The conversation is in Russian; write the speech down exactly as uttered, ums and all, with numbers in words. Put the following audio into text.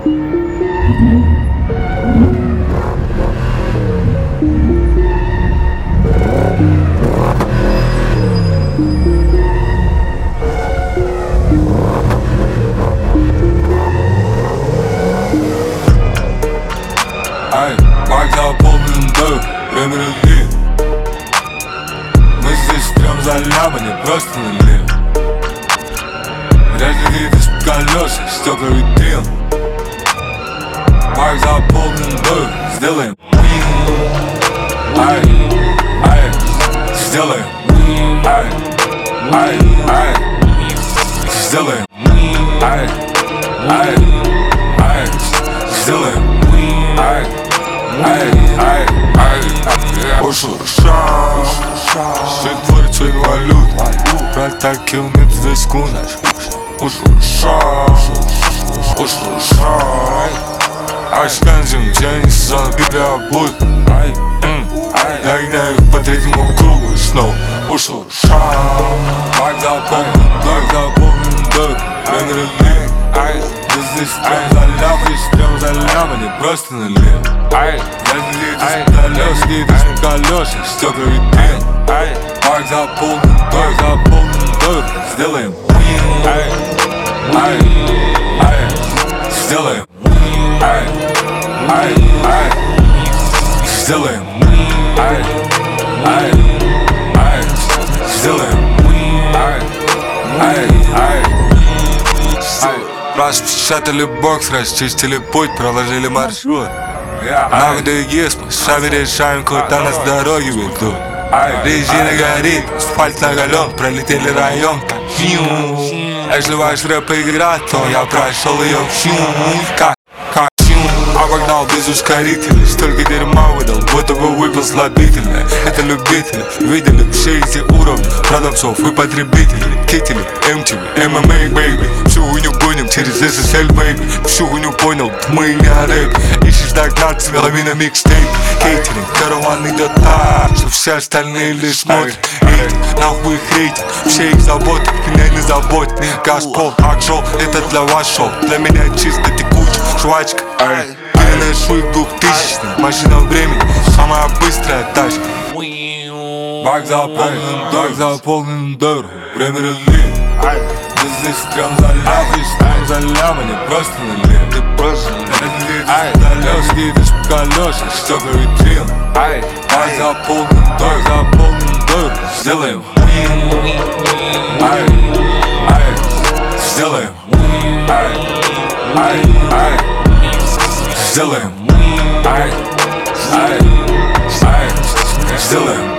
Ай, бак заполнен дыр, время любви. Мы здесь прям заляпаны, просто налив. Вряд ли видишь колеса, стекла витрин. Бак заполнен дыр, сделаем. Ай, ай, сделаем. Ай, ай, ай, сделаем. Ай, ай, ай, сделаем. Ай, ай, ай, ай, ушел шаг, все творит своей валютой. Протакил мир в виску наш. Ушел шаг, ушел шаг. Ашканзим, тянет сон, Библия будет. Я гнаю по третьему кругу и снова ушел шаг. Бак заполнен, бак заполнен, дыр, время любви. Ты здесь прям заляпан, прям заляпан, не просто налив. Ай, я видишь колеса, видишь колеса, стекла витрин. Бак заполнен, бак заполнен, дыр, сделаем. Ай, ай, ай, сделаем. Ай, ай, ай, сделаем. Ай, ай, ай, сделаем. Ай, ай, ай, ай. Распечатали бокс, расчистили путь, проложили маршрут. На ВДГС мы с вами решаем, куда нас дороги ведут. Резина горит, асфальт наголен, пролетели район как фью. Если ваш рэп игра, то я прошел ее фью. Как, как фью. Обогнал без ускорителей, столько дерьма выдал, будто бы выпил слабительное. Это любители, видели все эти уровни продавцов и потребителей. Кители, эм ти ви, эм эм эй, бэйби. Всю хуйню гоним через эс эс эль, бэйби. Всю хуйню понял, мы не рэп. Ищешь догнаться, половина микстейп. Кейтеринг, караван идет так, что все остальные лишь смотрят. Эйт, нахуй их рейтинг, все их заботы, меня не заботит. Газпол, акшол, это для вас шоу. Для меня чисто текучая жвачка. Переношу их двухтысячных, машина времени, самая быстрая тачка. Бак заполнен, бак заполнен дыр, время любви. Ты здесь прям заляпан, прям заляпан, не просто налив. Ты просто налив, видишь колеса, стекла витрин. Бак заполнен, бак заполнен дыр, сделаем. Ай, ай, сделаем. Ай, ай, ай, сделаем. Ай, ай, ай, сделаем.